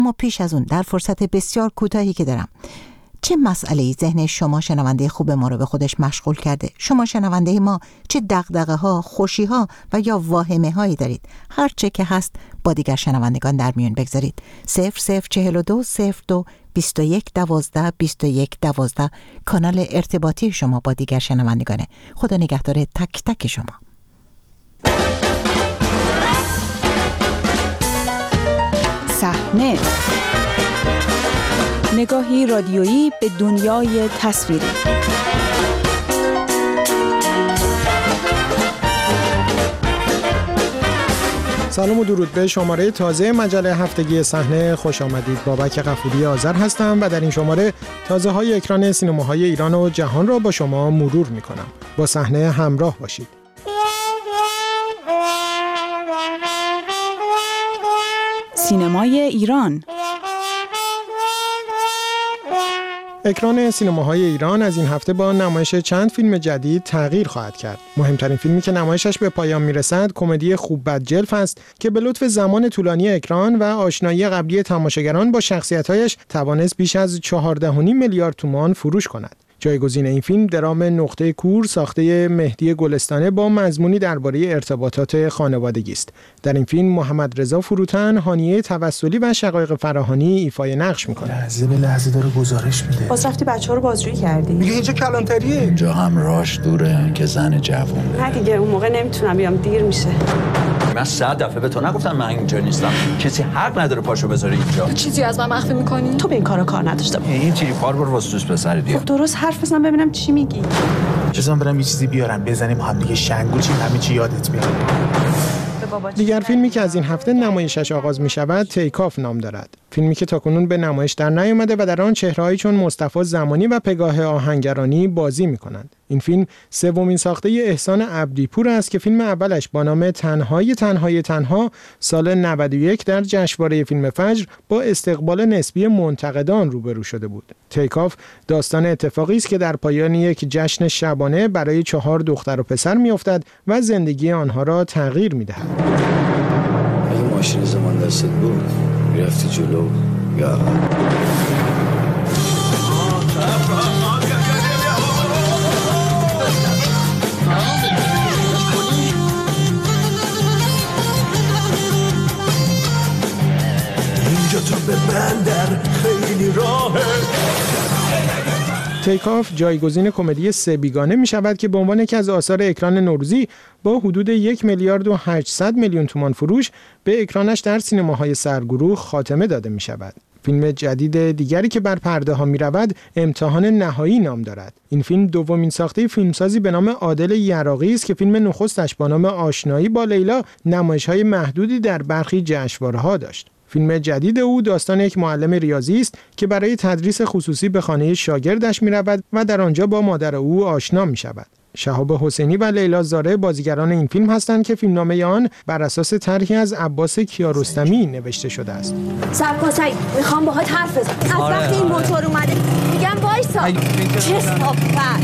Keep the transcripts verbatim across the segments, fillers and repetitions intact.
اما پیش از اون در فرصت بسیار کوتاهی که دارم، چه مسئله‌ای ذهن شما شنونده خوب ما رو به خودش مشغول کرده؟ شما شنونده ما چه دغدغه‌ها، خوشی‌ها و یا واهمه‌هایی دارید؟ هر چه که هست با دیگر شنوندگان در میون بگذارید. صفر صفر چهل و دو صفر دو بیست و یک دوازده بیست و یک دوازده کانال ارتباطی شما با دیگر شنوندگانه. خدا نگهدار تک تک شما. صحنه، نگاهی رادیویی به دنیای تصویری. سلام و درود به شماره تازه مجله هفتگی صحنه خوش آمدید. بابک غفوری آذر هستم و در این شماره تازه های اکران سینماهای ایران و جهان را با شما مرور می کنم. با صحنه همراه باشید. سینمای ایران. اکران سینماهای ایران از این هفته با نمایش چند فیلم جدید تغییر خواهد کرد. مهمترین فیلمی که نمایشش به پایان میرسد کمدی خوب بد جلف است که به لطف زمان طولانی اکران و آشنایی قبلی تماشاگران با شخصیت‌هایش توانست بیش از چهارده و نیم میلیارد تومان فروش کند. جایگزین این فیلم درام نقطه کور ساخته مهدی گلستانه با مضمونی درباره ارتباطات خانوادگی است. در این فیلم محمد رضا فروتن، هانیه توسلی و شقایق فراهانی ایفای نقش میکنه. لحظه به لحظه داره گزارش میده. باز رفتی بچه‌ها رو بازجویی کردی؟ میگه اینجا کلانتریه. اینجا هم راش دوره که زن جوونه. نه دیگه اون موقع نمیتونم بیام، دیر میشه. من صد دفعه به تو نگفتم من اینجا نیستم. کسی حق نداره پاشو بذاره اینجا. تو چیزی از من مخفی میکنی؟ تو به این کارا کار نداشتم. این چیزی کار برو واسه دوست پسر دیگه. خب درست حرف بزن ببینم چی میگی. چیزام برام یه چیزی بیارم بزنیم هم دیگه شنگول چی همه چی یادت میاد. دیگر فیلمی که از این هفته نمایشش آغاز می شود تیکاف نام دارد. فیلمی که تاکنون به نمایش در نیامده و در آن چهره‌هایی چون مصطفی زمانی و پگاه آهنگرانی بازی می کنند. این فیلم سومین ساخته احسان عبدیپور است که فیلم اولش با نام تنهای تنهای تنها سال نود و یک در جشنواره فیلم فجر با استقبال نسبی منتقدان روبرو شده بود. تیکاف داستان اتفاقی است که در پایان یک جشن شبانه برای چهار دختر و پسر می‌افتد و زندگی آنها را تغییر می‌دهد. اگه ماشین زمان دستت بود میرفتی جلو یا عقب. اینجا تو به بندر خیلی راهه. تیکاف جایگزین کمدی سه بیگانه می شود که به عنوان یکی از آثار اکران نوروزی با حدود یک میلیارد و هشتصد میلیون تومان فروش به اکرانش در سینماهای سرگروه خاتمه داده می شود. فیلم جدید دیگری که بر پرده ها می رود امتحان نهایی نام دارد. این فیلم دومین ساخته فیلمسازی به نام عادل یراقی است که فیلم نخستش با نام آشنایی با لیلا نمایش‌های محدودی در برخی جشنواره‌ها داشت. فیلم جدید او داستان یک معلم ریاضی است که برای تدریس خصوصی به خانه شاگردش می رود و در آنجا با مادر او آشنا می شود. شهاب حسینی و لیلا زاره بازیگران این فیلم هستند که فیلمنامه آن بر اساس طرحی از عباس کیارستمی نوشته شده است. صبر سعید، میخوام باهات حرف بزنم. از وقتی این موتور اومده میگم وایسا. چه صافت.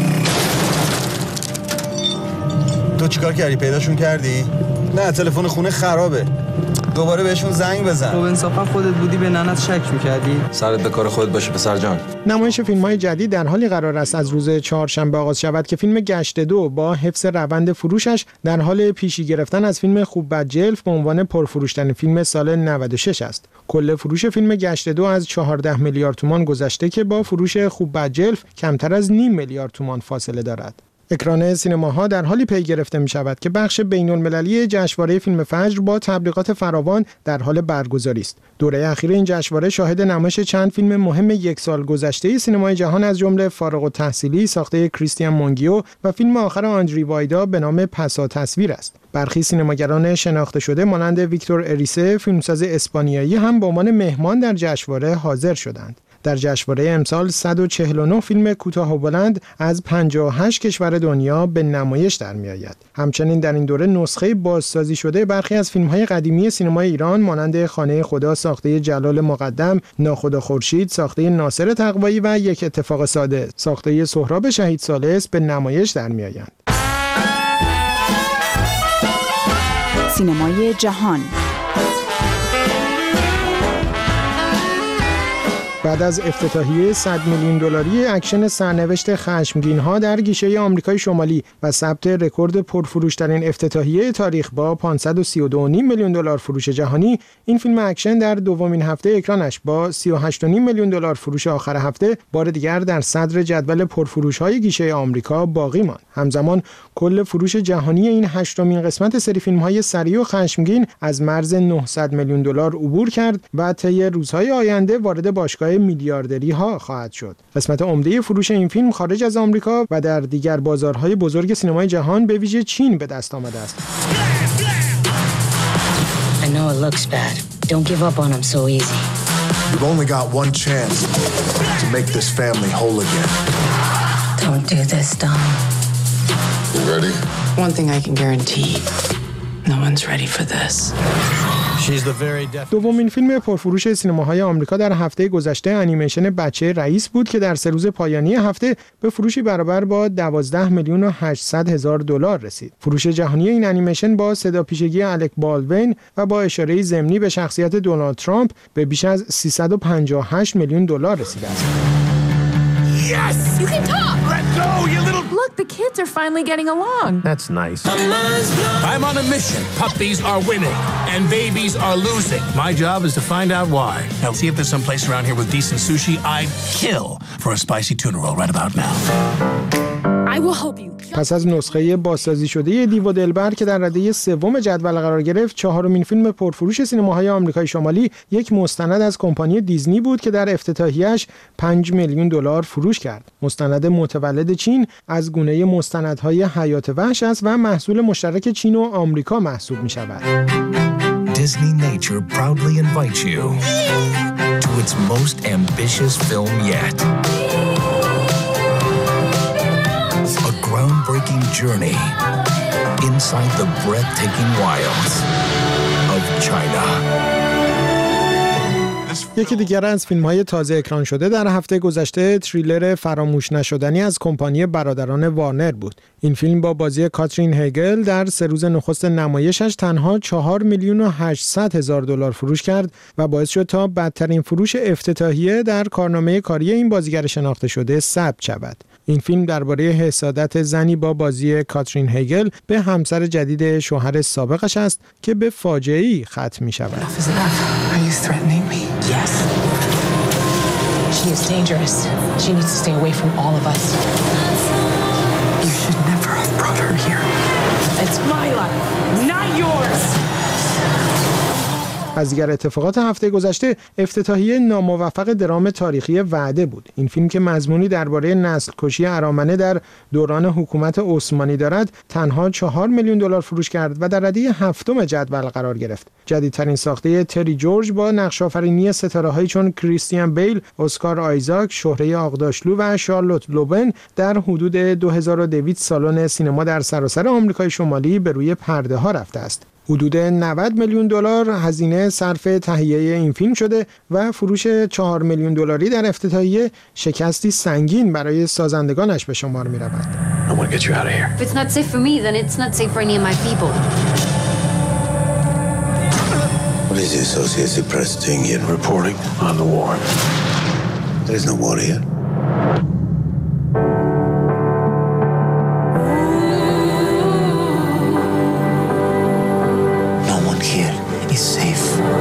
تو چیکار کردی؟ پیداشون کردی؟ نه، تلفن خونه خرابه. دوباره بهشون زنگ بزن. خب انصافا خودت بودی به ننت شک می‌کردی؟ سرت به کار خودت باشه پسر جان. نمایش فیلم‌های جدید در حالی قرار است از روز چهارشنبه آغاز شود که فیلم گشت دو با حفظ روند فروشش در حال پیشی گرفتن از فیلم خوب بد جلف به عنوان پرفروش‌ترین فیلم سال نود و شش است. کل فروش فیلم گشت دو از چهارده میلیارد تومان گذشته که با فروش خوب بد جلف کمتر از نیم میلیارد تومان فاصله دارد. اکران سینماها در حالی پی گرفته می شود که بخش بین‌المللی جشنواره فیلم فجر با تبلیغات فراوان در حال برگزاری است. دوره اخیر این جشنواره شاهد نمایش چند فیلم مهم یک سال گذشته سینمای جهان از جمله فارغ التحصیلی ساخته کریستیان مونگیو و فیلم آخر آندری وایدا به نام پسا تصویر است. برخی سینماگران شناخته شده مانند ویکتور اریسه، فیلمساز اسپانیایی هم به عنوان مهمان در جشنواره حاضر شدند. در جشنواره امسال صد و چهل و نه فیلم کوتاه و بلند از پنجاه و هشت کشور دنیا به نمایش در می‌آید. همچنین در این دوره نسخه بازسازی شده برخی از فیلم‌های قدیمی سینمای ایران مانند خانه خدا ساخته جلال مقدم، ناخدا خورشید ساخته ناصر تقوایی و یک اتفاق ساده ساخته سهراب شهید ثالث به نمایش در می‌آیند. سینمای جهان. بعد از افتتاحیه صد میلیون دلاری اکشن سرنوشت خشمگین‌ها در گیشه آمریکای شمالی و ثبت رکورد پرفروش‌ترین افتتاحیه تاریخ با پانصد و سی و دو و نیم میلیون دلار فروش جهانی، این فیلم اکشن در دومین هفته اکرانش با سی و هشت و نیم میلیون دلار فروش آخر هفته بار دیگر در صدر جدول پرفروش‌های گیشه آمریکا باقی ماند. همزمان کل فروش جهانی این هشتمین قسمت سری فیلم‌های سریع و خشمگین از مرز نهصد میلیون دلار عبور کرد و طی روزهای آینده وارد باشگاه میلیاردری ها خواهد شد. قسمت عمده فروش این فیلم خارج از آمریکا و در دیگر بازارهای بزرگ سینمای جهان به ویژه چین به دست آمده است. I know it looks bad. Don't give up on him so easy. You've only got one chance to make this family whole again. Don't do this, Dom. You ready? One thing I can guarantee. No one's ready for this. دومین فیلم پرفروش سینماهای آمریکا در هفته گذشته انیمیشن بچه رئیس بود که در سه روز پایانی هفته به فروشی برابر با دوازده میلیون و هشتصد هزار دلار رسید. فروش جهانی این انیمیشن با صداپیشگی الک بالدوین و با اشاره ضمنی به شخصیت دونالد ترامپ به بیش از سیصد و پنجاه و هشت میلیون دلار رسیده است. Yes! You can talk! Let go, you little... Look, the kids are finally getting along. That's nice. I'm on a mission. Puppies are winning, and babies are losing. My job is to find out why. Now, see if there's some place around here with decent sushi. I'd kill for a spicy tuna roll right about now. I will help you. پس از نسخه بازسازی شده دیو و دلبر که در رده سوم جدول قرار گرفت، چهارمین فیلم پرفروش سینماهای آمریکای شمالی یک مستند از کمپانی دیزنی بود که در افتتاحیه‌اش پنج میلیون دلار فروش کرد. مستند متولد چین از گونه مستندهای حیات وحش است و محصول مشترک چین و آمریکا محسوب می‌شود. Disney Nature proudly invites you to its most ambitious film yet. A groundbreaking journey inside the breathtaking wilds of China. یکی دیگر از فیلم‌های تازه اکران شده در هفته گذشته تریلر فراموش نشدنی از کمپانی برادران وارنر بود. این فیلم با بازی کاترین هگل در سه روز نخست نمایشش تنها چهار میلیون و هشتصد هزار دلار فروش کرد و باعث شد تا بدترین فروش افتتاحیه در کارنامه کاری این بازیگر شناخته شده ثبت شود. این فیلم درباره حسادت زنی با بازی کاترین هگل به همسر جدید شوهر سابقش است که به فاجعه‌ای ختم می‌شود. Yes. She is dangerous. She needs to stay away from all of us. You should never have brought her here. It's my life, not yours. از دیگر اتفاقات هفته گذشته افتتاحیه ناموفق درام تاریخی وعده بود. این فیلم که مضمونی درباره نسل کشی ارامنه در دوران حکومت عثمانی دارد، تنها چهار میلیون دلار فروش کرد و در رده هفتم جدول قرار گرفت. جدیدترین ساخته تری جورج با نقش‌آفرینی ستاره‌هایی چون کریستیان بیل، اسکار آیزاک، شهره آقداشلو و شارلوت لوبن در حدود دو هزار و دویست سالن سینما در سراسر آمریکای شمالی به روی پرده ها رفته است. حدود نود میلیون دلار هزینه صرف تهیه این فیلم شده و فروش چهار میلیون دلاری در افتتاحیه شکستی سنگین برای سازندگانش به شمار می رود. I want to get you out of here. If it's not safe for me, then it's not safe for any of my people. What is the Associated Press doing here? Reporting on the war. There is no war here. No one here is safe.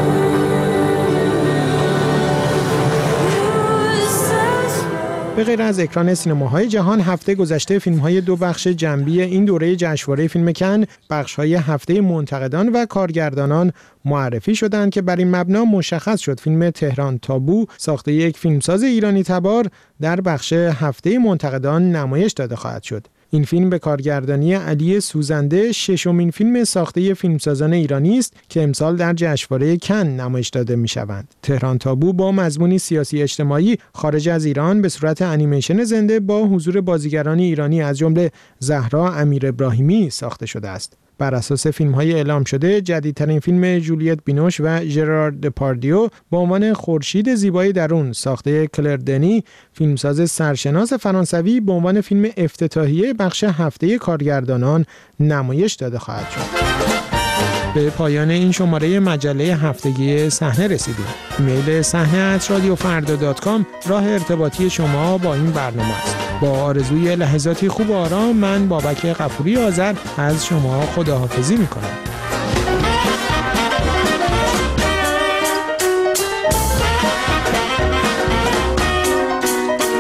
به غیر از اکران سینماهای جهان، هفته گذشته فیلم‌های دو بخش جنبی این دوره جشنواره فیلم کن، بخش‌های هفته منتقدان و کارگردانان معرفی شدند که بر این مبنا مشخص شد فیلم تهران تابو ساخته یک فیلمساز ایرانی تبار در بخش هفته منتقدان نمایش داده خواهد شد. این فیلم به کارگردانی علی سوزنده ششمین فیلم ساخته فیلمسازان ایرانی است که امسال در جشنواره کن نمایش داده می‌شوند. تهران تابو با مضمونی سیاسی اجتماعی خارج از ایران به صورت انیمیشن زنده با حضور بازیگران ایرانی از جمله زهرا امیر ابراهیمی ساخته شده است. بر اساس فیلم‌های اعلام شده، جدیدترین فیلم جولیت بینوش و ژرار دپاردیو با عنوان خورشید زیبای درون ساخته کلر دنی، فیلمساز سرشناس فرانسوی، به عنوان فیلم افتتاحیه بخش هفته کارگردانان نمایش داده خواهد شد. به پایان این شماره مجله هفتگی صحنه رسیدیم. ایمیل صحنه ات رادیو فردا دات کام راه ارتباطی شما با این برنامه است. با آرزوی لحظاتی خوب و آرام، من بابک غفوری آذر از شما خداحافظی میکنم.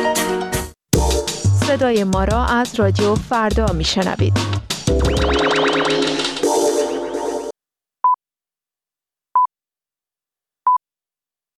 صدای ما را از رادیو فردا میشنوید.